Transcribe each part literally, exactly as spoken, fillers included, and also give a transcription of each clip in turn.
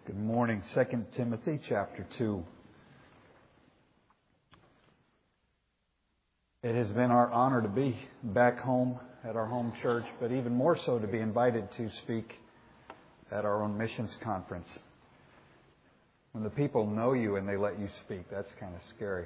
Good morning. Second Timothy chapter two. It has been our honor to be back home at our home church, but even more so to be invited to speak at our own missions conference. When the people know you and they let you speak, that's kind of scary.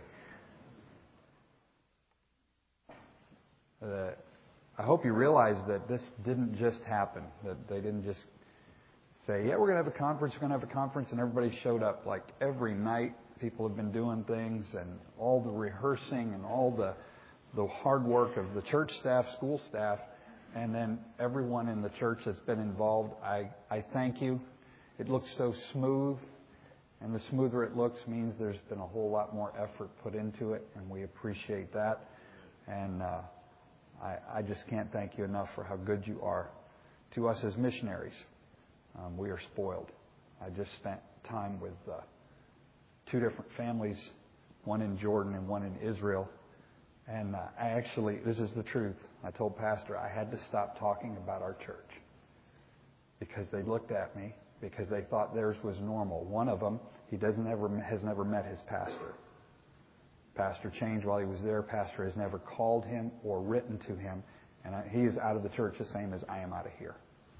Uh, I hope you realize that this didn't just happen, that they didn't just say, yeah, we're going to have a conference, we're going to have a conference, and everybody showed up. Like every night, people have been doing things, and all the rehearsing and all the the hard work of the church staff, school staff, and then everyone in the church that's been involved. I, I thank you. It looks so smooth, and the smoother it looks means there's been a whole lot more effort put into it, and we appreciate that. And uh, I, I just can't thank you enough for how good you are to us as missionaries. Um, we are spoiled. I just spent time with uh, two different families, one in Jordan and one in Israel. And uh, I actually, this is the truth. I told Pastor I had to stop talking about our church because they looked at me because they thought theirs was normal. One of them, he doesn't ever has never met his pastor. Pastor changed while he was there. Pastor has never called him or written to him, and I, he is out of the church the same as I am out of here.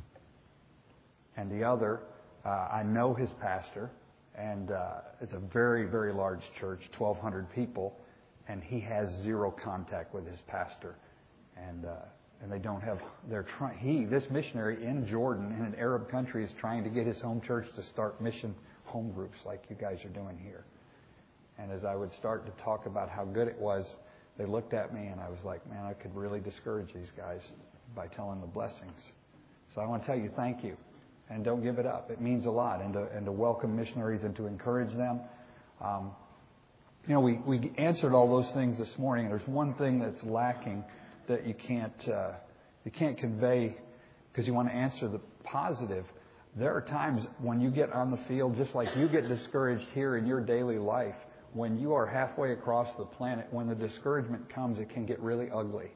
And the other, uh, I know his pastor, and uh, it's a very, very large church, twelve hundred people, and he has zero contact with his pastor. And uh, and they don't have, they're trying, he, this missionary in Jordan, in an Arab country, is trying to get his home church to start mission home groups like you guys are doing here. And as I would start to talk about how good it was, they looked at me, and I was like, man, I could really discourage these guys by telling the blessings. So I want to tell you thank you. And don't give it up. It means a lot. And to, and to welcome missionaries and to encourage them. Um, you know, we, we answered all those things this morning. And there's one thing that's lacking that you can't uh, you can't convey because you want to answer the positive. There are times when you get on the field, just like you get discouraged here in your daily life, when you are halfway across the planet, when the discouragement comes, it can get really ugly.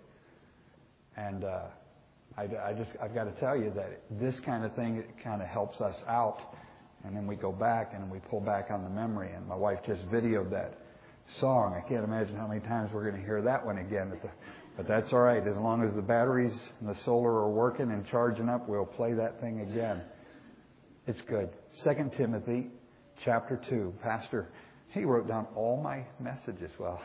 And uh I, I just, I've got to tell you that this kind of thing, it kind of helps us out. And then we go back and we pull back on the memory. And my wife just videoed that song. I can't imagine how many times we're going to hear that one again. But, the, but that's all right. As long as the batteries and the solar are working and charging up, we'll play that thing again. It's good. Second Timothy chapter two. Pastor, he wrote down all my messages. Well,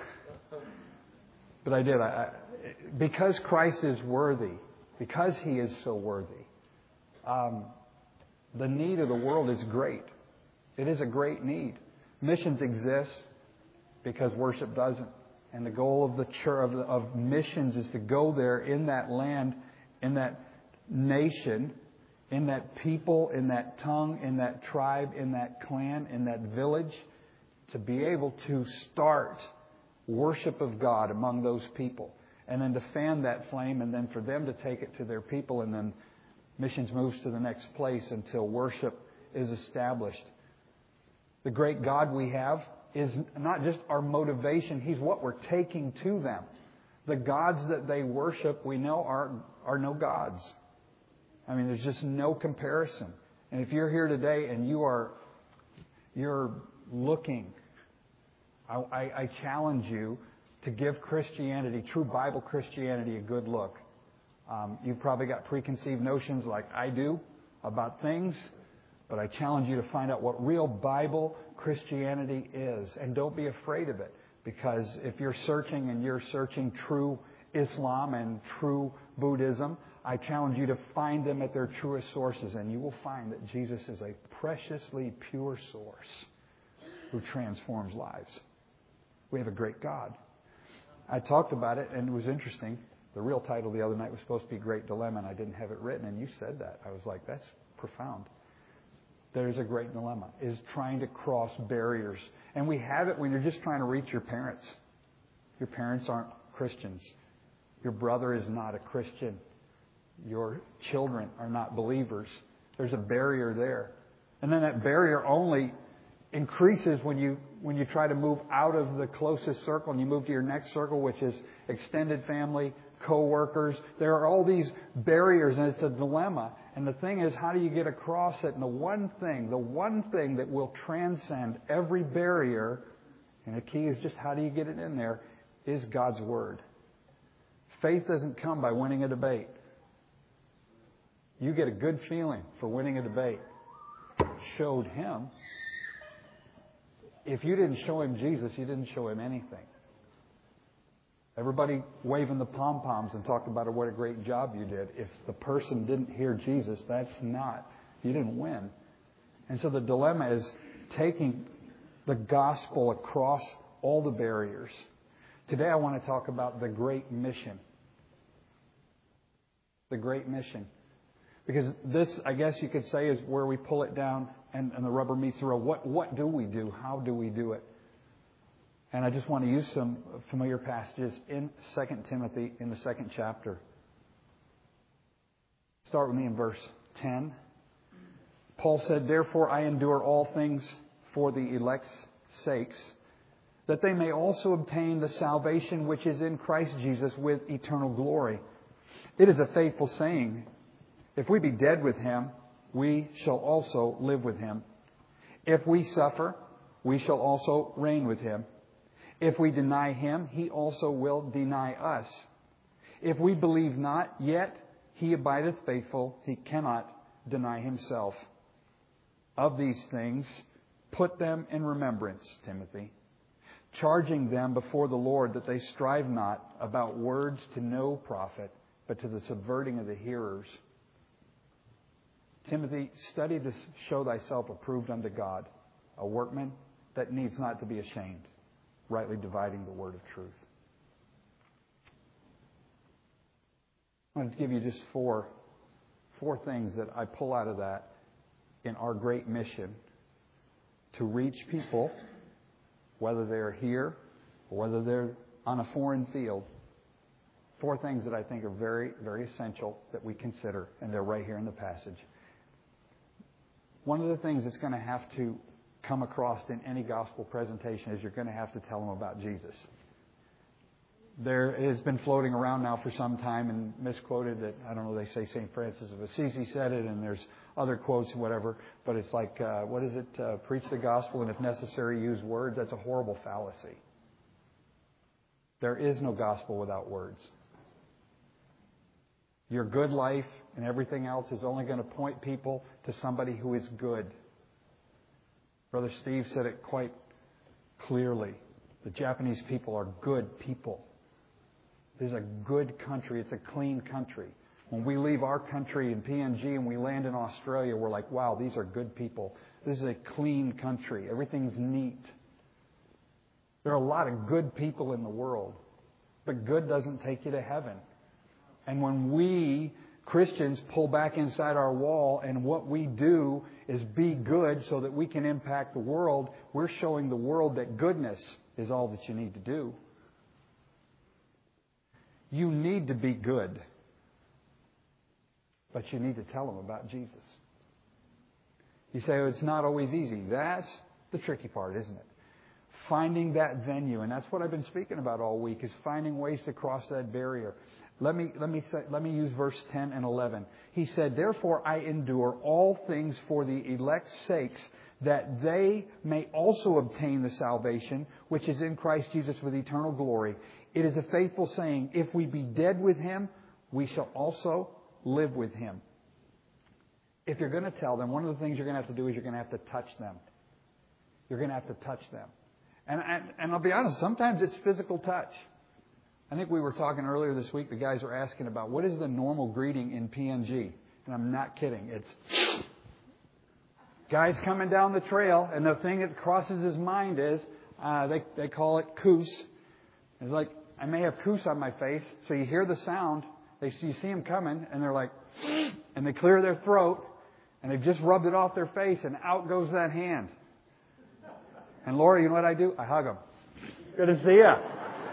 but I did. I, I, because Christ is worthy. Because He is so worthy. Um, the need of the world is great. It is a great need. Missions exist because worship doesn't. And the goal of the church, of, of missions is to go there in that land, in that nation, in that people, in that tongue, in that tribe, in that clan, in that village, to be able to start worship of God among those people. And then to fan that flame, and then for them to take it to their people, and then missions moves to the next place until worship is established. The great God we have is not just our motivation, He's what we're taking to them. The gods that they worship, we know, are, are no gods. I mean, there's just no comparison. And if you're here today and you are you're looking, I, I, I challenge you to give Christianity, true Bible Christianity, a good look. Um, you've probably got preconceived notions like I do about things, but I challenge you to find out what real Bible Christianity is. And don't be afraid of it, because if you're searching and you're searching true Islam and true Buddhism, I challenge you to find them at their truest sources, and you will find that Jesus is a preciously pure source who transforms lives. We have a great God. I talked about it, and it was interesting. The real title the other night was supposed to be Great Dilemma, and I didn't have it written, and you said that. I was like, that's profound. There's a great dilemma, is trying to cross barriers. And we have it when you're just trying to reach your parents. Your parents aren't Christians. Your brother is not a Christian. Your children are not believers. There's a barrier there. And then that barrier only increases when you when you try to move out of the closest circle and you move to your next circle, which is extended family, co-workers. There are all these barriers, and it's a dilemma. And the thing is, how do you get across it? And the one thing, the one thing that will transcend every barrier, and the key is just how do you get it in there, is God's Word. Faith doesn't come by winning a debate. You get a good feeling for winning a debate. Showed him. If you didn't show him Jesus, you didn't show him anything. Everybody waving the pom-poms and talking about what a great job you did. If the person didn't hear Jesus, that's not, you didn't win. And so the dilemma is taking the gospel across all the barriers. Today I want to talk about the great mission. The great mission. Because this, I guess you could say, is where we pull it down and, and the rubber meets the road. What, what do we do? How do we do it? And I just want to use some familiar passages in Second Timothy in the second chapter. Start with me in verse ten. Paul said, "Therefore I endure all things for the elect's sakes, that they may also obtain the salvation which is in Christ Jesus with eternal glory. It is a faithful saying, if we be dead with Him, we shall also live with Him. If we suffer, we shall also reign with Him. If we deny Him, He also will deny us. If we believe not, yet He abideth faithful. He cannot deny Himself. Of these things, put them in remembrance, Timothy, charging them before the Lord that they strive not about words to no profit, but to the subverting of the hearers. Timothy, study to show thyself approved unto God, a workman that needs not to be ashamed, rightly dividing the word of truth." I want to give you just four, four things that I pull out of that in our great mission to reach people, whether they're here or whether they're on a foreign field. Four things that I think are very, very essential that we consider, and they're right here in the passage. One of the things that's going to have to come across in any gospel presentation is you're going to have to tell them about Jesus. There has been floating around now for some time and misquoted that, I don't know, they say Saint Francis of Assisi said it, and there's other quotes and whatever, but it's like, uh, what is it? Uh, preach the gospel and if necessary use words. That's a horrible fallacy. There is no gospel without words. Your good life and everything else is only going to point people to somebody who is good. Brother Steve said it quite clearly. The Japanese people are good people. This is a good country. It's a clean country. When we leave our country in P N G and we land in Australia, we're like, wow, these are good people. This is a clean country. Everything's neat. There are a lot of good people in the world, but good doesn't take you to heaven. And when we Christians pull back inside our wall and what we do is be good so that we can impact the world, we're showing the world that goodness is all that you need to do. You need to be good, but you need to tell them about Jesus. You say, oh, it's not always easy. That's the tricky part, isn't it? Finding that venue, and that's what I've been speaking about all week, is finding ways to cross that barrier. Let me let me say, let me use verse ten and eleven. He said, "Therefore I endure all things for the elect's sakes, that they may also obtain the salvation which is in Christ Jesus with eternal glory. It is a faithful saying, if we be dead with Him, we shall also live with Him." If you're going to tell them, one of the things you're going to have to do is you're going to have to touch them. You're going to have to touch them. And, and, and I'll be honest, sometimes it's physical touch. I think we were talking earlier this week, the guys were asking about what is the normal greeting in P N G? And I'm not kidding. It's guys coming down the trail, and the thing that crosses his mind is, uh, they, they call it koos. It's like, I may have koos on my face, so you hear the sound, they see, you see them coming, and they're like, and they clear their throat, and they've just rubbed it off their face, and out goes that hand. And Laura, you know what I do? I hug them. Good to see you.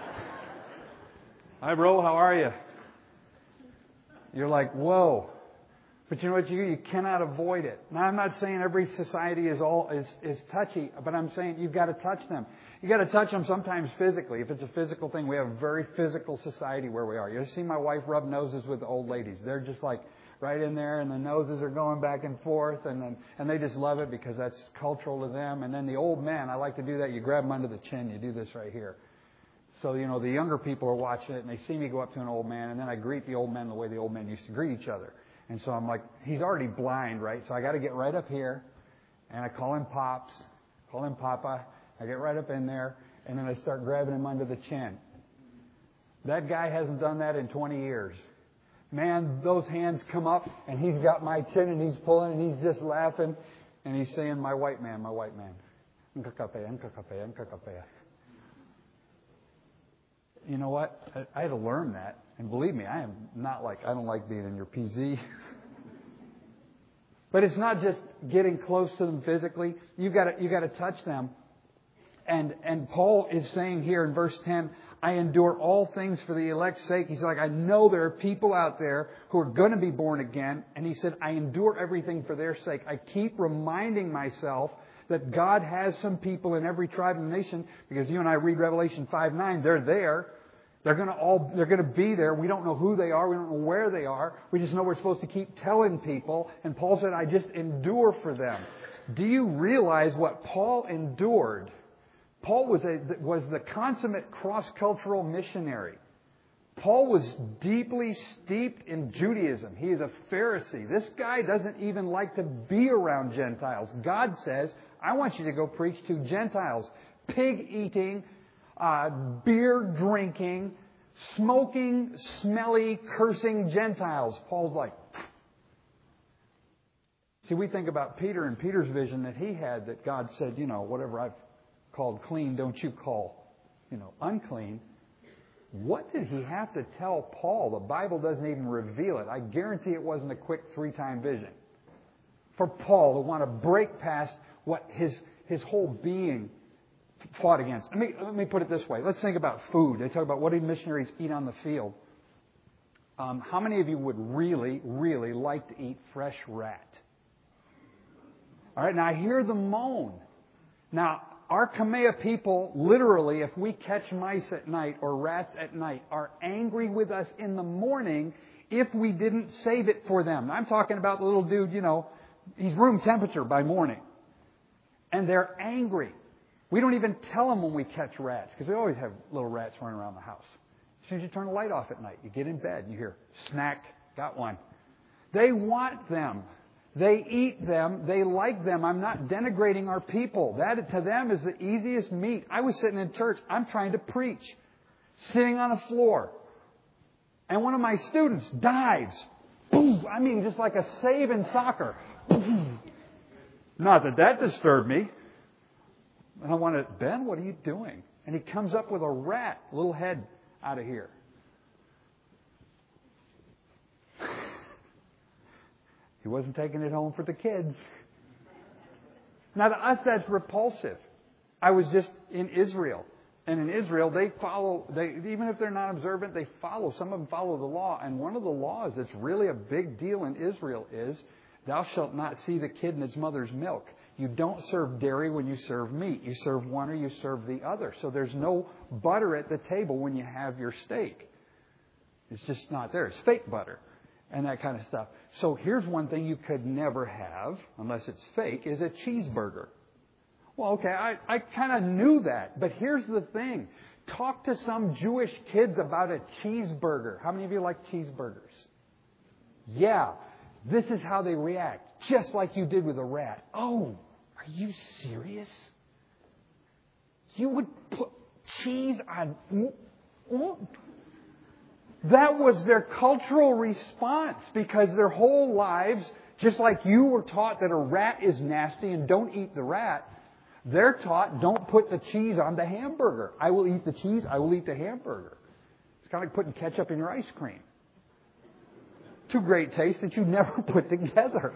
Hi, bro. How are you? You're like, whoa. But you know what you do? You cannot avoid it. Now, I'm not saying every society is all is, is touchy, but I'm saying you've got to touch them. You've got to touch them sometimes physically. If it's a physical thing, we have a very physical society where we are. You see my wife rub noses with old ladies. They're just like, right in there, and the noses are going back and forth, and then, and they just love it because that's cultural to them. And then the old men, I like to do that. You grab them under the chin. You do this right here. So, you know, the younger people are watching it, and they see me go up to an old man, and then I greet the old men the way the old men used to greet each other. And so I'm like, he's already blind, right? So I got to get right up here, and I call him Pops, call him Papa. I get right up in there, and then I start grabbing him under the chin. That guy hasn't done that in twenty years. Man, those hands come up, and he's got my chin, and he's pulling, and he's just laughing, and he's saying, my white man, my white man. You know what? I, I had to learn that. And believe me, I am not like, I don't like being in your P Z. But it's not just getting close to them physically. You've got to, you've got to touch them. And, and Paul is saying here in verse ten, I endure all things for the elect's sake. He's like, I know there are people out there who are going to be born again. And he said, I endure everything for their sake. I keep reminding myself that God has some people in every tribe and nation, because you and I read Revelation five nine, they're there. They're going to all, they're going to be there. We don't know who they are. We don't know where they are. We just know we're supposed to keep telling people. And Paul said, I just endure for them. Do you realize what Paul endured? Paul was a, was the consummate cross-cultural missionary. Paul was deeply steeped in Judaism. He is a Pharisee. This guy doesn't even like to be around Gentiles. God says, I want you to go preach to Gentiles. Pig-eating, uh, beer-drinking, smoking, smelly, cursing Gentiles. Paul's like... See, we think about Peter and Peter's vision that he had, that God said, you know, whatever I've called clean, don't you call, you know, unclean. What did he have to tell Paul? The Bible doesn't even reveal it. I guarantee it wasn't a quick three-time vision. For Paul to want to break past what his his whole being fought against. Let me, let me put it this way. Let's think about food. They talk about what do missionaries eat on the field. Um, how many of you would really, really like to eat fresh rat? All right, now I hear the moan. Now, our Kamea people, literally, if we catch mice at night or rats at night, are angry with us in the morning if we didn't save it for them. I'm talking about the little dude, you know, he's room temperature by morning. And they're angry. We don't even tell them when we catch rats, because we always have little rats running around the house. As soon as you turn the light off at night, you get in bed, you hear, snack, got one. They want them. They eat them. They like them. I'm not denigrating our people. That to them is the easiest meat. I was sitting in church. I'm trying to preach. Sitting on a floor. And one of my students dives. Boom! I mean, just like a save in soccer. Boom! Not that that disturbed me. And I wanted, Ben, what are you doing? And he comes up with a rat, little head out of here. He wasn't taking it home for the kids. Now, to us, that's repulsive. I was just in Israel. And in Israel, they follow, they, even if they're not observant, they follow. Some of them follow the law. And one of the laws that's really a big deal in Israel is, thou shalt not see the kid in its mother's milk. You don't serve dairy when you serve meat. You serve one or you serve the other. So there's no butter at the table when you have your steak. It's just not there. It's fake butter. And that kind of stuff. So here's one thing you could never have, unless it's fake, is a cheeseburger. Well, okay, I, I kind of knew that. But here's the thing. Talk to some Jewish kids about a cheeseburger. How many of you like cheeseburgers? Yeah. This is how they react. Just like you did with a rat. Oh, are you serious? You would put cheese on... That was their cultural response, because their whole lives, just like you were taught that a rat is nasty and don't eat the rat, they're taught don't put the cheese on the hamburger. I will eat the cheese, I will eat the hamburger. It's kind of like putting ketchup in your ice cream. Two great tastes that you never put together.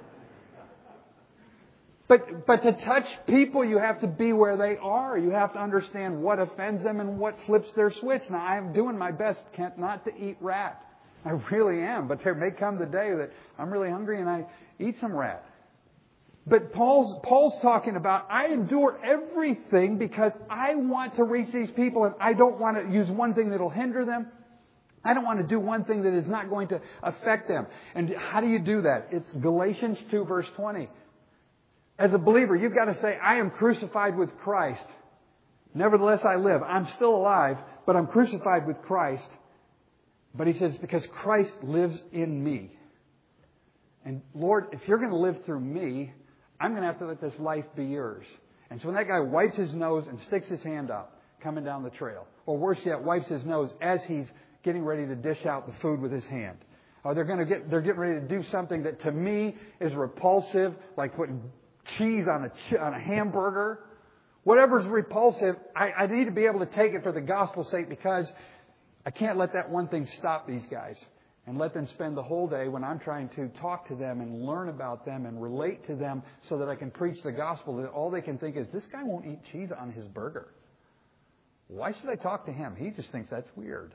But but to touch people, you have to be where they are. You have to understand what offends them and what flips their switch. Now, I'm doing my best, Kent, not to eat rat. I really am. But there may come the day that I'm really hungry and I eat some rat. But Paul's Paul's talking about, I endure everything because I want to reach these people, and I don't want to use one thing that'll hinder them. I don't want to do one thing that is not going to affect them. And how do you do that? It's Galatians two, verse twenty. As a believer, you've got to say, I am crucified with Christ. Nevertheless, I live. I'm still alive, but I'm crucified with Christ. But he says, because Christ lives in me. And Lord, if you're going to live through me, I'm going to have to let this life be yours. And so when that guy wipes his nose and sticks his hand up, coming down the trail, or worse yet, wipes his nose as he's getting ready to dish out the food with his hand, or they're going to get, they're getting ready to do something that to me is repulsive, like putting cheese on a on a hamburger. Whatever's repulsive, I, I need to be able to take it for the gospel's sake, because I can't let that one thing stop these guys and let them spend the whole day when I'm trying to talk to them and learn about them and relate to them so that I can preach the gospel, that all they can think is, this guy won't eat cheese on his burger. Why should I talk to him? He just thinks that's weird.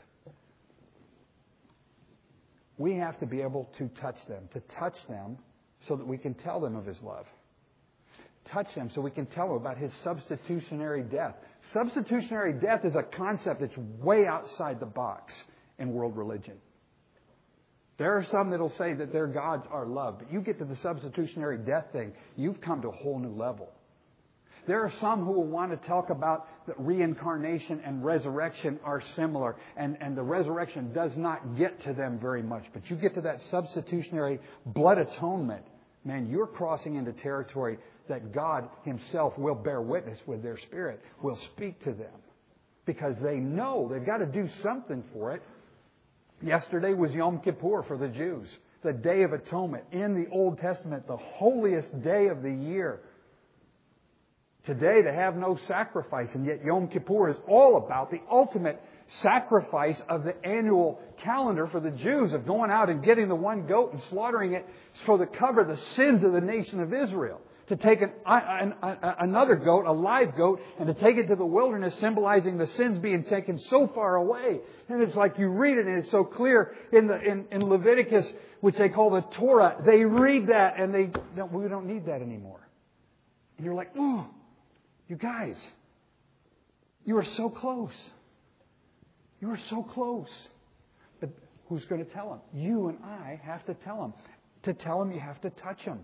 We have to be able to touch them, to touch them so that we can tell them of His love. Touch them so we can tell them about His substitutionary death. Substitutionary death is a concept that's way outside the box in world religion. There are some that will say that their gods are love, but you get to the substitutionary death thing, you've come to a whole new level. There are some who will want to talk about that reincarnation and resurrection are similar, and, and the resurrection does not get to them very much. But you get to that substitutionary blood atonement, man, you're crossing into territory that God Himself will bear witness with their spirit, will speak to them. Because they know they've got to do something for it. Yesterday was Yom Kippur for the Jews, the Day of Atonement. In the Old Testament, the holiest day of the year. Today, they have no sacrifice, and yet Yom Kippur is all about the ultimate sacrifice of the annual calendar for the Jews, of going out and getting the one goat and slaughtering it for the cover the sins of the nation of Israel. To take an, an, an, another goat, a live goat, and to take it to the wilderness, symbolizing the sins being taken so far away. And it's like you read it, and it's so clear in the in, in Leviticus, which they call the Torah. They read that, and they no, we don't need that anymore. And you're like, oh, you guys, you are so close. You are so close. But who's going to tell them? You and I have to tell them. To tell them, you have to touch them.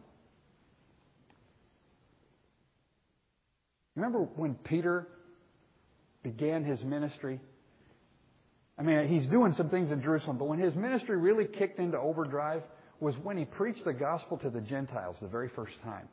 Remember when Peter began his ministry? I mean, he's doing some things in Jerusalem, but when his ministry really kicked into overdrive was when he preached the gospel to the Gentiles the very first time.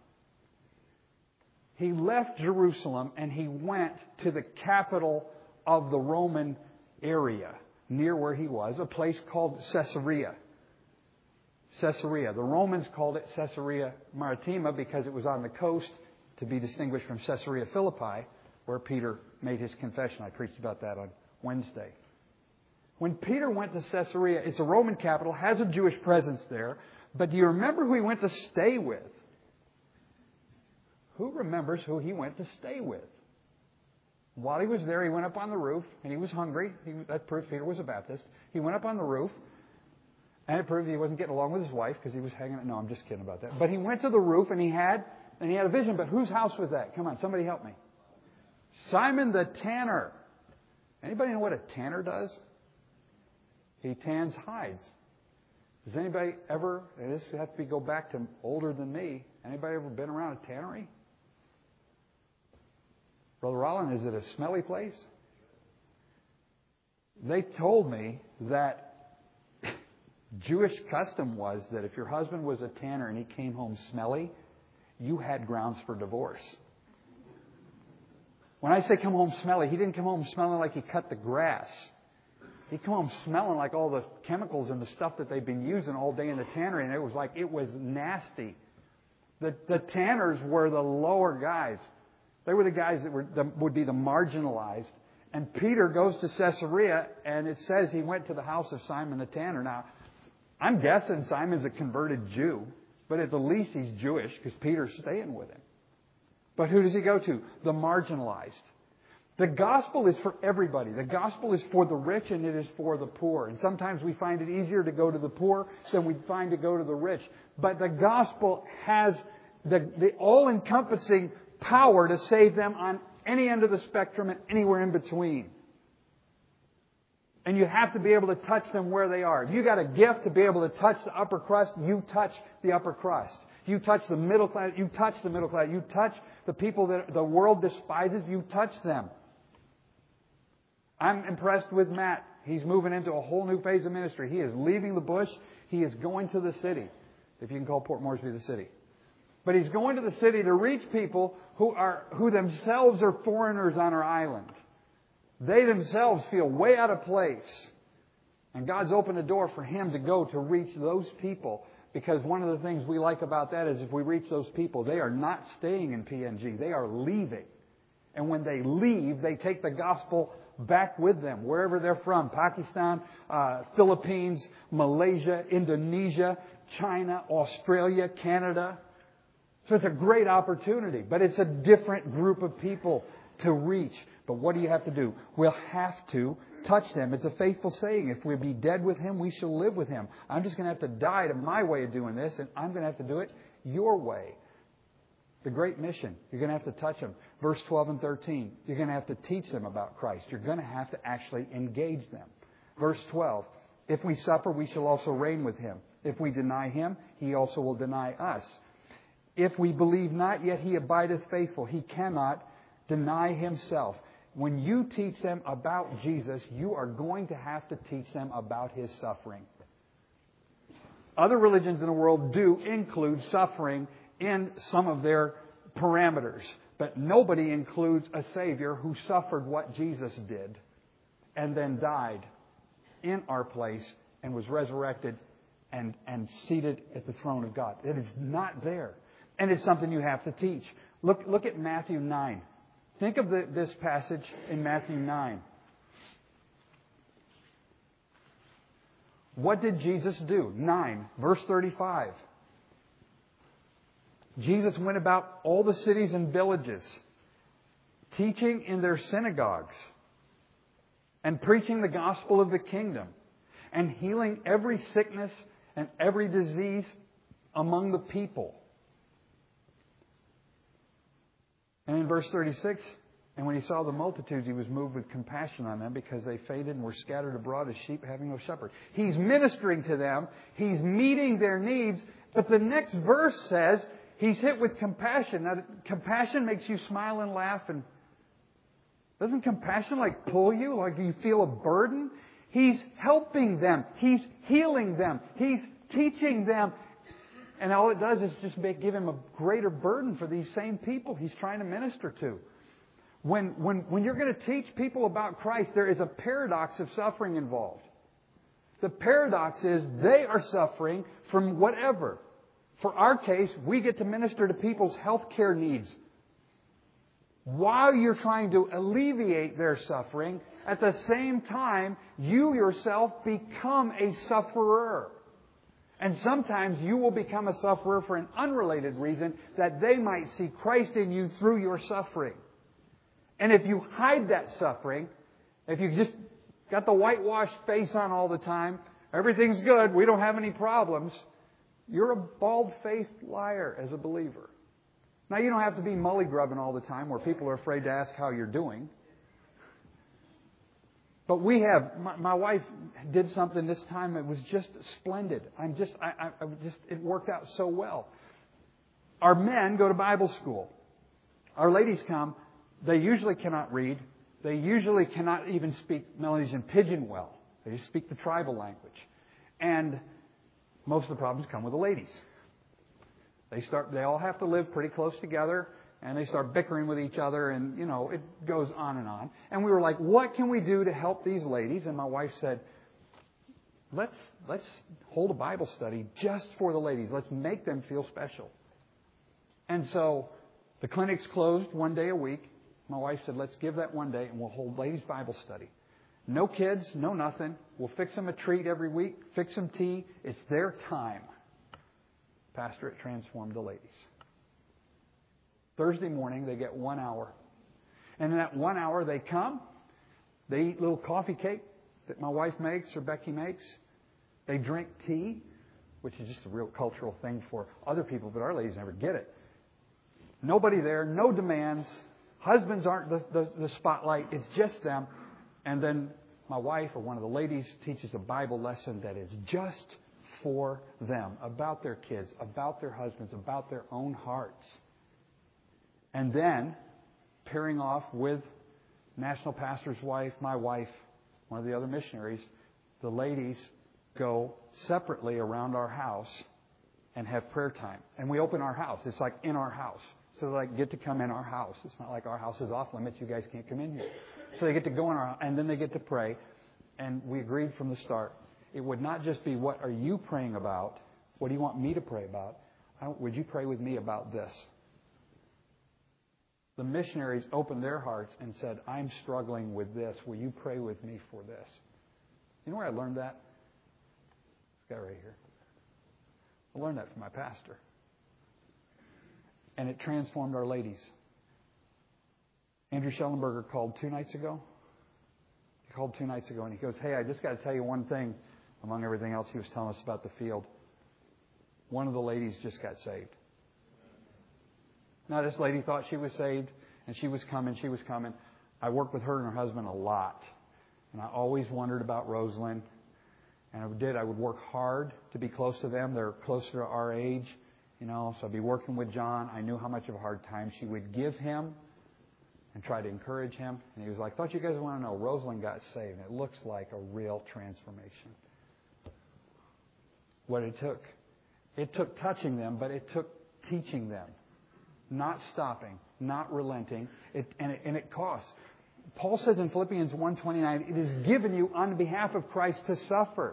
He left Jerusalem and he went to the capital of the Roman area, near where he was, a place called Caesarea. Caesarea. The Romans called it Caesarea Maritima because it was on the coast, to be distinguished from Caesarea Philippi, where Peter made his confession. I preached about that on Wednesday. When Peter went to Caesarea, it's a Roman capital, has a Jewish presence there, but do you remember who he went to stay with? Who remembers who he went to stay with? While he was there, he went up on the roof, and he was hungry. He, that proved Peter was a Baptist. He went up on the roof, and it proved he wasn't getting along with his wife because he was hanging... No, I'm just kidding about that. But he went to the roof, and he had... And he had a vision, but whose house was that? Come on, somebody help me. Simon the tanner. Anybody know what a tanner does? He tans hides. Does anybody ever, and this has to go back to older than me, anybody ever been around a tannery? Brother Rollin, is it a smelly place? They told me that Jewish custom was that if your husband was a tanner and he came home smelly, you had grounds for divorce. When I say come home smelly, he didn't come home smelling like he cut the grass. He come home smelling like all the chemicals and the stuff that they've been using all day in the tannery, and it was like it was nasty. The, the tanners were the lower guys. They were the guys that were the, would be the marginalized. And Peter goes to Caesarea, and it says he went to the house of Simon the tanner. Now, I'm guessing Simon's a converted Jew. But at the least he's Jewish because Peter's staying with him. But who does he go to? The marginalized. The gospel is for everybody. The gospel is for the rich and it is for the poor. And sometimes we find it easier to go to the poor than we find to go to the rich. But the gospel has the, the all-encompassing power to save them on any end of the spectrum and anywhere in between. And you have to be able to touch them where they are. If you got a gift to be able to touch the upper crust, you touch the upper crust. You touch the middle class, you touch the middle class. You touch the people that the world despises, you touch them. I'm impressed with Matt. He's moving into a whole new phase of ministry. He is leaving the bush. He is going to the city, if you can call Port Moresby the city. But he's going to the city to reach people who are who themselves are foreigners on our island. They themselves feel way out of place. And God's opened a door for him to go to reach those people. Because one of the things we like about that is if we reach those people, they are not staying in P N G. They are leaving. And when they leave, they take the gospel back with them, wherever they're from. Pakistan, uh, Philippines, Malaysia, Indonesia, China, Australia, Canada. So it's a great opportunity. But it's a different group of people to reach. But what do you have to do? We'll have to touch them. It's a faithful saying. If we be dead with Him, we shall live with Him. I'm just going to have to die to my way of doing this, and I'm going to have to do it your way. The great mission. You're going to have to touch them. Verse twelve and thirteen. You're going to have to teach them about Christ. You're going to have to actually engage them. Verse twelve. If we suffer, we shall also reign with Him. If we deny Him, He also will deny us. If we believe not, yet He abideth faithful. He cannot deny Himself. When you teach them about Jesus, you are going to have to teach them about His suffering. Other religions in the world do include suffering in some of their parameters. But nobody includes a Savior who suffered what Jesus did and then died in our place and was resurrected and, and seated at the throne of God. It is not there. And it's something you have to teach. Look, look at Matthew nine. Think of the, this passage in Matthew nine. What did Jesus do? nine, verse thirty-five. Jesus went about all the cities and villages, teaching in their synagogues and preaching the gospel of the kingdom and healing every sickness and every disease among the people. And in verse thirty-six, and when He saw the multitudes, He was moved with compassion on them because they faded and were scattered abroad as sheep having no shepherd. He's ministering to them. He's meeting their needs. But the next verse says He's hit with compassion. Now, compassion makes you smile and laugh. And doesn't compassion like pull you? Like you feel a burden? He's helping them. He's healing them. He's teaching them. And all it does is just make, give Him a greater burden for these same people He's trying to minister to. When, when, when you're going to teach people about Christ, there is a paradox of suffering involved. The paradox is they are suffering from whatever. For our case, we get to minister to people's health care needs. While you're trying to alleviate their suffering, at the same time, you yourself become a sufferer. And sometimes you will become a sufferer for an unrelated reason, that they might see Christ in you through your suffering. And if you hide that suffering, if you just got the whitewashed face on all the time, everything's good, we don't have any problems, you're a bald-faced liar as a believer. Now, you don't have to be mully-grubbing all the time where people are afraid to ask how you're doing. But we have, my, my wife did something this time that was just splendid. I'm just, I, I, I just, it worked out so well. Our men go to Bible school. Our ladies come. They usually cannot read. They usually cannot even speak Melanesian Pidgin well. They just speak the tribal language. And most of the problems come with the ladies. They start, they all have to live pretty close together. And they start bickering with each other, and, you know, it goes on and on. And we were like, what can we do to help these ladies? And my wife said, let's let's hold a Bible study just for the ladies. Let's make them feel special. And so the clinic's closed one day a week. My wife said, let's give that one day, and we'll hold ladies' Bible study. No kids, no nothing. We'll fix them a treat every week, fix them tea. It's their time. Pastorate transformed the ladies. Thursday morning, they get one hour. And in that one hour, they come. They eat little coffee cake that my wife makes or Becky makes. They drink tea, which is just a real cultural thing for other people, but our ladies never get it. Nobody there, no demands. Husbands aren't the, the, the spotlight. It's just them. And then my wife or one of the ladies teaches a Bible lesson that is just for them, about their kids, about their husbands, about their own hearts. And then, pairing off with National Pastor's wife, my wife, one of the other missionaries, the ladies go separately around our house and have prayer time. And we open our house. It's like in our house. So they like get to come in our house. It's not like our house is off limits. You guys can't come in here. So they get to go in our house, and then they get to pray. And we agreed from the start, it would not just be, what are you praying about? What do you want me to pray about? I don't, would you pray with me about this? The missionaries opened their hearts and said, I'm struggling with this. Will you pray with me for this? You know where I learned that? This guy right here. I learned that from my pastor. And it transformed our ladies. Andrew Schellenberger called two nights ago. He called two nights ago and he goes, hey, I just got to tell you one thing among everything else he was telling us about the field. One of the ladies just got saved. Now, this lady thought she was saved and she was coming, she was coming. I worked with her and her husband a lot. And I always wondered about Rosalind. And I did. I would work hard to be close to them. They're closer to our age, you know. So I'd be working with John. I knew how much of a hard time she would give him and try to encourage him. And he was like, thought you guys want to know, Rosalind got saved. And it looks like a real transformation. What it took. It took touching them, but it took teaching them. Not stopping, not relenting. It, and, it, and it costs. Paul says in Philippians one twenty-nine, it is given you on behalf of Christ to suffer.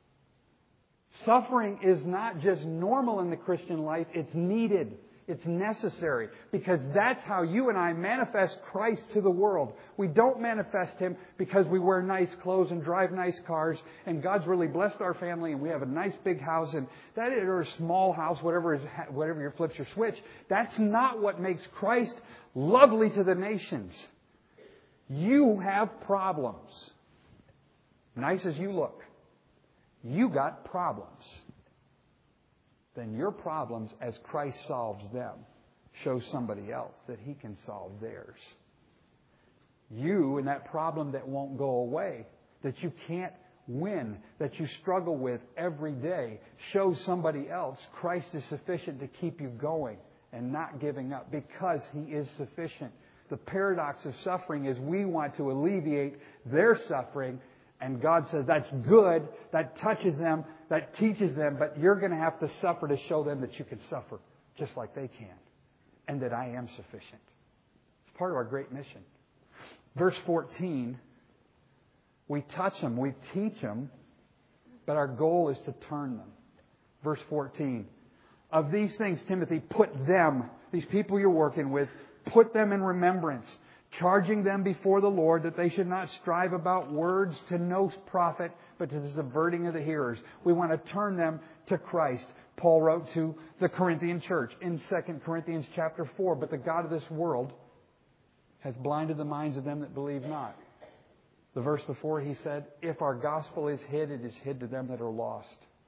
Suffering is not just normal in the Christian life, it's needed. It's necessary. Because that's how you and I manifest Christ to the world. We don't manifest Him because we wear nice clothes and drive nice cars and God's really blessed our family and we have a nice big house and that is, or a small house, whatever is, whatever your flips your switch. That's not what makes Christ lovely to the nations. You have problems. Nice as you look. You got problems. Then your problems, as Christ solves them, show somebody else that He can solve theirs. You and that problem that won't go away, that you can't win, that you struggle with every day, show somebody else Christ is sufficient to keep you going and not giving up because He is sufficient. The paradox of suffering is we want to alleviate their suffering, and God says that's good, that touches them, that teaches them, but you're going to have to suffer to show them that you can suffer just like they can, and that I am sufficient. It's part of our great mission. Verse fourteen, we touch them, we teach them, but our goal is to turn them. Verse fourteen, of these things, Timothy, put them, these people you're working with, put them in remembrance, charging them before the Lord that they should not strive about words to no profit, but to the subverting of the hearers. We want to turn them to Christ. Paul wrote to the Corinthian church in Second Corinthians chapter four, but the God of this world has blinded the minds of them that believe not. The verse before he said, if our gospel is hid, it is hid to them that are lost.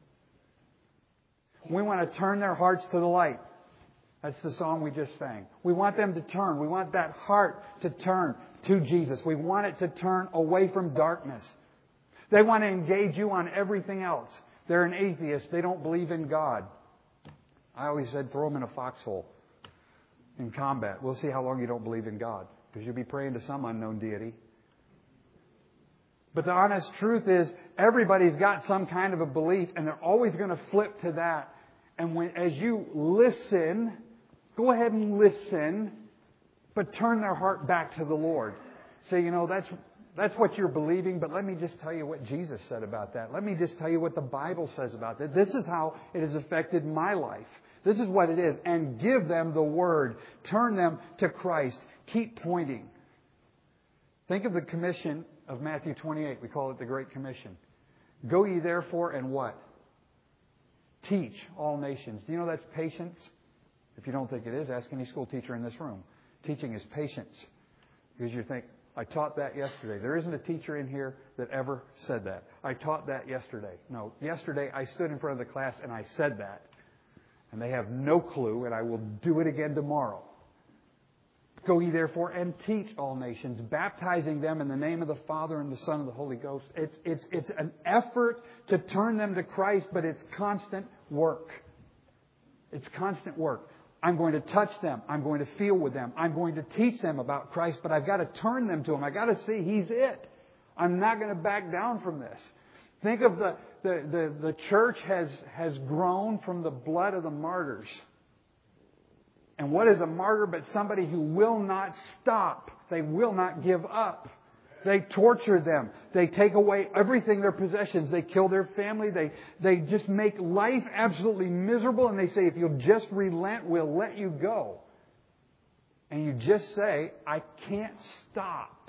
We want to turn their hearts to the light. That's the song we just sang. We want them to turn. We want that heart to turn to Jesus. We want it to turn away from darkness. They want to engage you on everything else. They're an atheist. They don't believe in God. I always said throw them in a foxhole in combat. We'll see how long you don't believe in God, because you'll be praying to some unknown deity. But the honest truth is everybody's got some kind of a belief, and they're always going to flip to that. And when, as you listen, go ahead and listen, but turn their heart back to the Lord. Say, you know, that's that's what you're believing, but let me just tell you what Jesus said about that. Let me just tell you what the Bible says about that. This is how it has affected my life. This is what it is. And give them the Word. Turn them to Christ. Keep pointing. Think of the commission of Matthew twenty-eight. We call it the Great Commission. Go ye therefore and what? Teach all nations. Do you know that's patience? If you don't think it is, ask any school teacher in this room. Teaching is patience. Because you think, I taught that yesterday. There isn't a teacher in here that ever said that. I taught that yesterday. No, yesterday I stood in front of the class and I said that. And they have no clue, and I will do it again tomorrow. Go ye therefore and teach all nations, baptizing them in the name of the Father and the Son and the Holy Ghost. It's, it's, it's an effort to turn them to Christ, but it's constant work. It's constant work. I'm going to touch them. I'm going to feel with them. I'm going to teach them about Christ, but I've got to turn them to Him. I've got to see He's it. I'm not going to back down from this. Think of the, the, the, the church has, has grown from the blood of the martyrs. And what is a martyr but somebody who will not stop? They will not give up. They torture them. They take away everything, their possessions. They kill their family. They, they just make life absolutely miserable. And they say, if you'll just relent, we'll let you go. And you just say, I can't stop.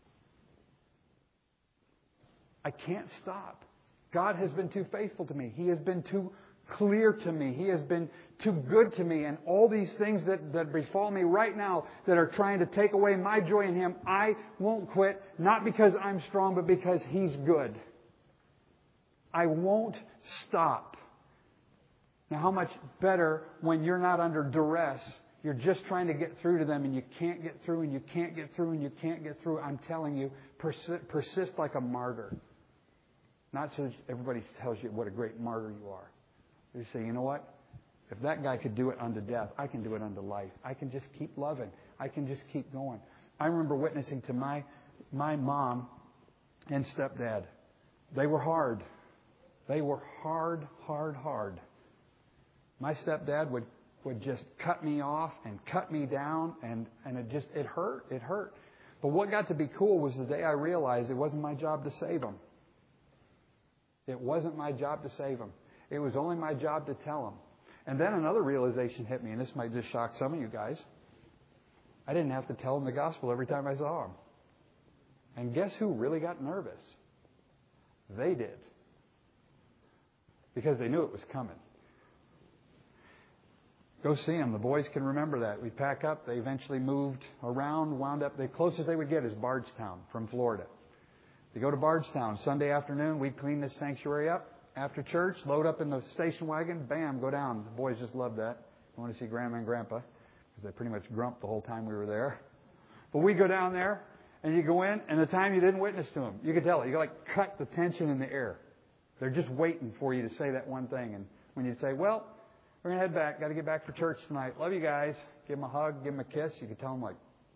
I can't stop. God has been too faithful to me. He has been too clear to me. He has been too good to me. And all these things that, that befall me right now that are trying to take away my joy in Him, I won't quit. Not because I'm strong, but because He's good. I won't stop. Now, how much better when you're not under duress. You're just trying to get through to them and you can't get through and you can't get through and you can't get through. I'm telling you, persist, persist like a martyr. Not so that everybody tells you what a great martyr you are. You say, you know what? If that guy could do it unto death, I can do it unto life. I can just keep loving. I can just keep going. I remember witnessing to my my mom and stepdad. They were hard. They were hard, hard, hard. My stepdad would, would just cut me off and cut me down, and, and it just, it hurt. It hurt. But what got to be cool was the day I realized it wasn't my job to save them. It wasn't my job to save them. It was only my job to tell them. And then another realization hit me, and this might just shock some of you guys. I didn't have to tell them the gospel every time I saw them. And guess who really got nervous? They did. Because they knew it was coming. Go see them. The boys can remember that. We pack up. They eventually moved around, wound up. The closest they would get is Bardstown from Florida. They go to Bardstown. Sunday afternoon, we'd clean this sanctuary up. After church, load up in the station wagon, bam, go down. The boys just loved that. I want to see Grandma and Grandpa because they pretty much grumped the whole time we were there. But we go down there, and you go in, and the time you didn't witness to them, you could tell it. You like cut the tension in the air. They're just waiting for you to say that one thing. And when you say, well, we're going to head back. Got to get back for church tonight. Love you guys. Give them a hug. Give them a kiss. You could tell them like,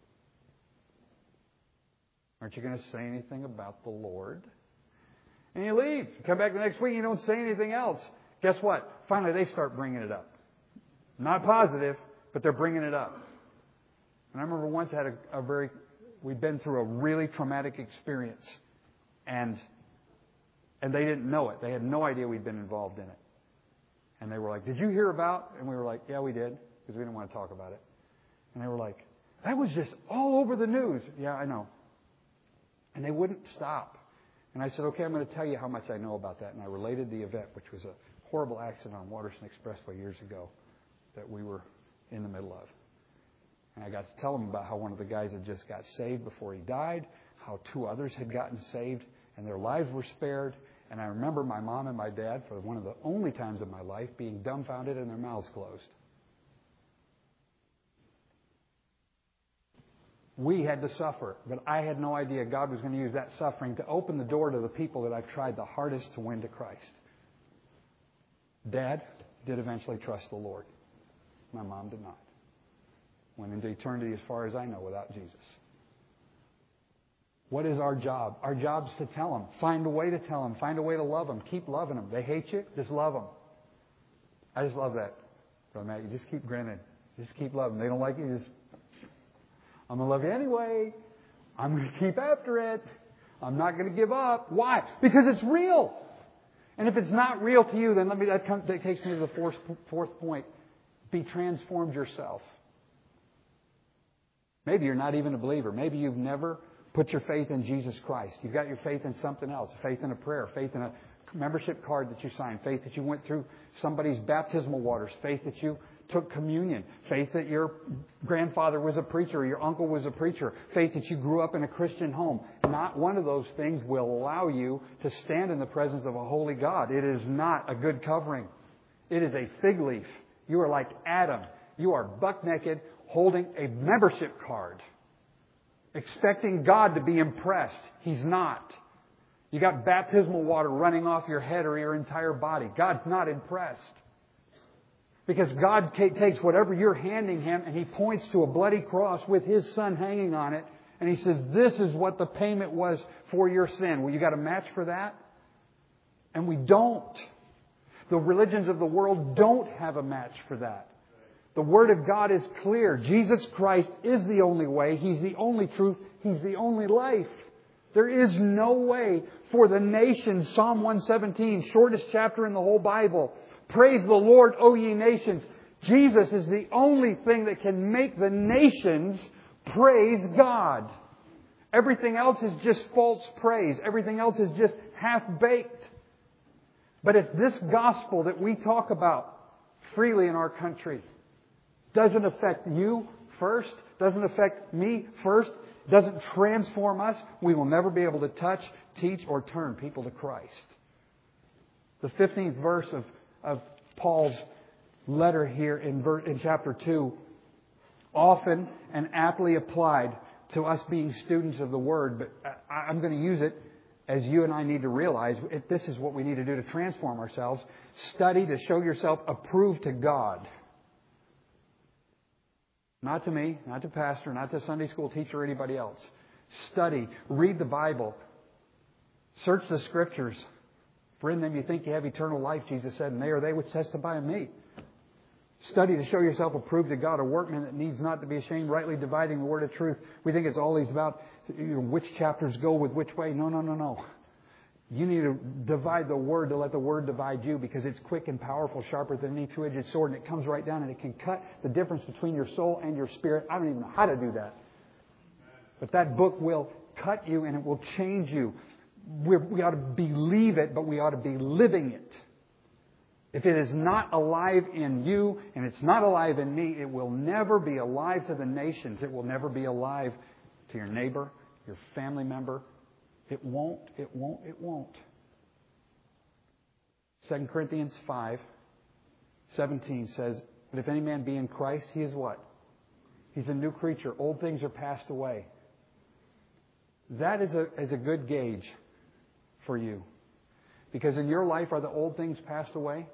aren't you going to say anything about the Lord? And you leave. You come back the next week, you don't say anything else. Guess what? Finally, they start bringing it up. Not positive, but they're bringing it up. And I remember once I had a, a very, we'd been through a really traumatic experience. And and they didn't know it. They had no idea we'd been involved in it. And they were like, did you hear about? And we were like, yeah, we did. Because we didn't want to talk about it. And they were like, that was just all over the news. Yeah, I know. And they wouldn't stop. And I said, okay, I'm going to tell you how much I know about that. And I related the event, which was a horrible accident on Waterston Expressway years ago that we were in the middle of. And I got to tell them about how one of the guys had just got saved before he died, how two others had gotten saved, and their lives were spared. And I remember my mom and my dad, for one of the only times in my life, being dumbfounded and their mouths closed. We had to suffer, but I had no idea God was going to use that suffering to open the door to the people that I've tried the hardest to win to Christ. Dad did eventually trust the Lord. My mom did not. Went into eternity, as far as I know, without Jesus. What is our job? Our job is to tell them. Find a way to tell them. Find a way to love them. Keep loving them. They hate you, just love them. I just love that. Brother Matt, you just keep grinning. Just keep loving them. They don't like you, just... I'm going to love you anyway. I'm going to keep after it. I'm not going to give up. Why? Because it's real. And if it's not real to you, then let me, that, comes, that takes me to the fourth, fourth point. Be transformed yourself. Maybe you're not even a believer. Maybe you've never put your faith in Jesus Christ. You've got your faith in something else. Faith in a prayer. Faith in a membership card that you signed. Faith that you went through somebody's baptismal waters. Faith that you took communion. Faith that your grandfather was a preacher or your uncle was a preacher. Faith that you grew up in a Christian home. Not one of those things will allow you to stand in the presence of a holy God. It is not a good covering. It is a fig leaf. You are like Adam. You are buck naked, holding a membership card, expecting God to be impressed. He's not. You got baptismal water running off your head or your entire body. God's not impressed. Because God takes whatever you're handing Him and He points to a bloody cross with His Son hanging on it. And He says, this is what the payment was for your sin. Well, you got a match for that? And we don't. The religions of the world don't have a match for that. The Word of God is clear. Jesus Christ is the only way. He's the only truth. He's the only life. There is no way for the nations. Psalm one seventeen, shortest chapter in the whole Bible. Praise the Lord, O ye nations. Jesus is the only thing that can make the nations praise God. Everything else is just false praise. Everything else is just half-baked. But if this gospel that we talk about freely in our country doesn't affect you first, doesn't affect me first, doesn't transform us, we will never be able to touch, teach, or turn people to Christ. The fifteenth verse of, of Paul's letter here in, ver, in chapter two, often and aptly applied to us being students of the Word, but I, I'm going to use it as you and I need to realize if this is what we need to do to transform ourselves. Study to show yourself approved to God. Not to me, not to pastor, not to Sunday school teacher or anybody else. Study. Read the Bible. Search the Scriptures. For in them you think you have eternal life, Jesus said, and they are they which testify of me. Study to show yourself approved to God, a workman that needs not to be ashamed, rightly dividing the word of truth. We think it's always about you know, which chapters go with which way. No, no, no, no. You need to divide the Word to let the Word divide you, because it's quick and powerful, sharper than any two-edged sword, and it comes right down and it can cut the difference between your soul and your spirit. I don't even know how to do that. But that book will cut you and it will change you. We're, we ought to believe it, but we ought to be living it. If it is not alive in you and it's not alive in me, it will never be alive to the nations. It will never be alive to your neighbor, your family member. It won't, it won't, it won't. Second Corinthians five seventeen says, but if any man be in Christ, he is what? He's a new creature. Old things are passed away. That is a, is a good gauge for you. Because in your life, are the old things passed away?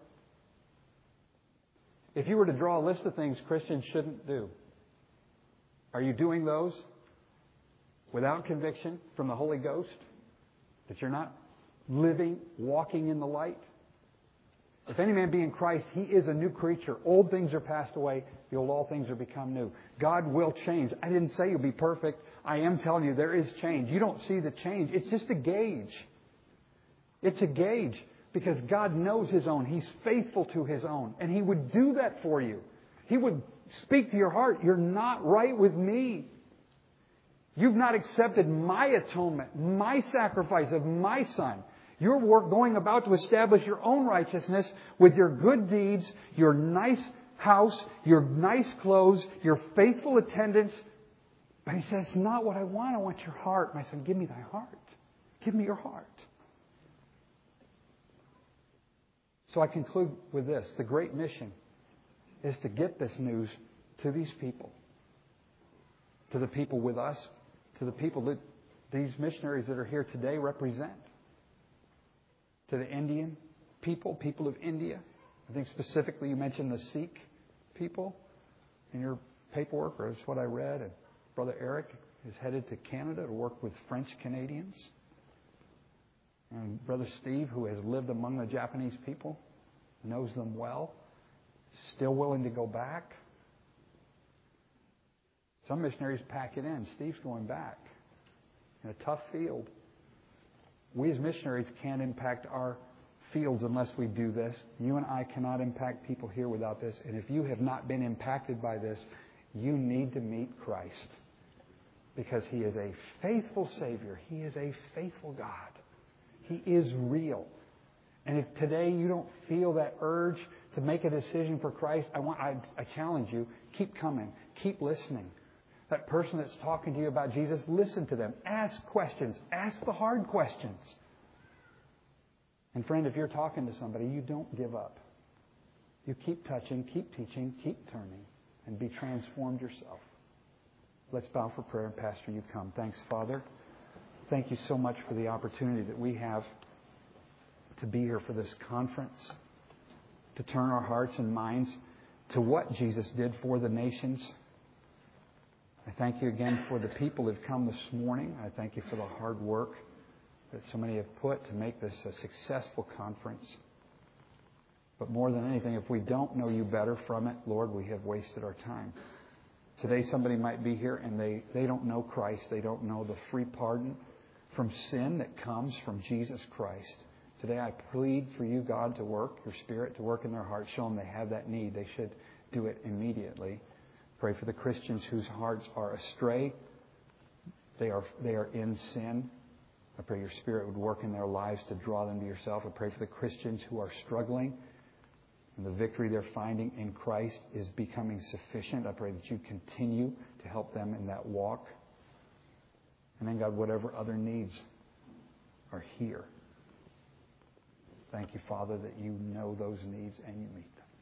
If you were to draw a list of things Christians shouldn't do, are you doing those without conviction from the Holy Ghost? That you're not living, walking in the light? If any man be in Christ, he is a new creature. Old things are passed away. Behold, all things are become new. God will change. I didn't say you'll be perfect. I am telling you there is change. You don't see the change. It's just a gauge. It's a gauge. Because God knows His own. He's faithful to His own. And He would do that for you. He would speak to your heart. You're not right with me. You've not accepted my atonement, my sacrifice of my Son. You're work going about to establish your own righteousness with your good deeds, your nice house, your nice clothes, your faithful attendance. But He says, it's not what I want. I want your heart. My son, give me thy heart. Give me your heart. So I conclude with this. The great mission is to get this news to these people. To the people with us. To the people that these missionaries that are here today represent. To the Indian people, people of India. I think specifically you mentioned the Sikh people in your paperwork, or that's what I read. And Brother Eric is headed to Canada to work with French Canadians. And Brother Steve, who has lived among the Japanese people, knows them well, still willing to go back. Some missionaries pack it in. Steve's going back in a tough field. We as missionaries can't impact our fields unless we do this. You and I cannot impact people here without this. And if you have not been impacted by this, you need to meet Christ. Because He is a faithful Savior. He is a faithful God. He is real. And if today you don't feel that urge to make a decision for Christ, I want I, I challenge you, keep coming. Keep listening. That person that's talking to you about Jesus, listen to them. Ask questions. Ask the hard questions. And friend, if you're talking to somebody, you don't give up. You keep touching, keep teaching, keep turning and be transformed yourself. Let's bow for prayer, and Pastor, you come. Thanks, Father. Thank you so much for the opportunity that we have to be here for this conference, to turn our hearts and minds to what Jesus did for the nations. I thank you again for the people that have come this morning. I thank you for the hard work that so many have put to make this a successful conference. But more than anything, if we don't know you better from it, Lord, we have wasted our time. Today somebody might be here and they, they don't know Christ. They don't know the free pardon from sin that comes from Jesus Christ. Today I plead for you, God, to work, your Spirit to work in their hearts. Show them they have that need. They should do it immediately. Pray for the Christians whose hearts are astray. They are, they are in sin. I pray your Spirit would work in their lives to draw them to yourself. I pray for the Christians who are struggling and the victory they're finding in Christ is becoming sufficient. I pray that you continue to help them in that walk. And then, God, whatever other needs are here, thank you, Father, that you know those needs and you meet them.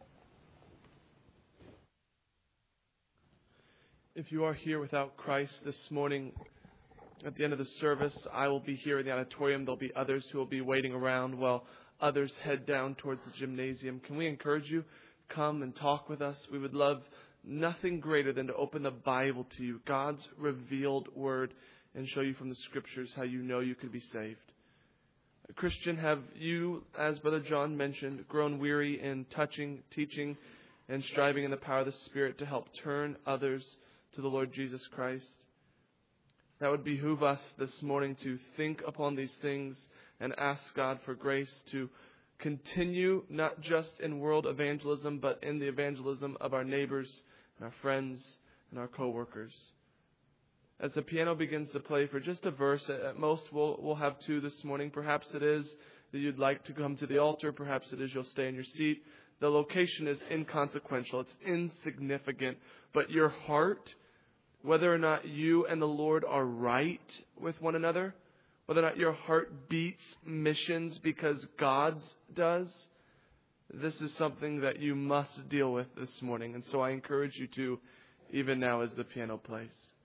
If you are here without Christ this morning, at the end of the service, I will be here in the auditorium. There'll be others who will be waiting around while others head down towards the gymnasium. Can we encourage you? Come and talk with us. We would love nothing greater than to open the Bible to you, God's revealed word, and show you from the Scriptures how you know you could be saved. Christian, have you, as Brother John mentioned, grown weary in touching, teaching, and striving in the power of the Spirit to help turn others to the Lord Jesus Christ? That would behoove us this morning to think upon these things and ask God for grace to continue not just in world evangelism, but in the evangelism of our neighbors and our friends and our co-workers. As the piano begins to play for just a verse, at most we'll, we'll have two this morning. Perhaps it is that you'd like to come to the altar. Perhaps it is you'll stay in your seat. The location is inconsequential. It's insignificant. But your heart, whether or not you and the Lord are right with one another, whether or not your heart beats missions because God's does, this is something that you must deal with this morning. And so I encourage you to, even now as the piano plays.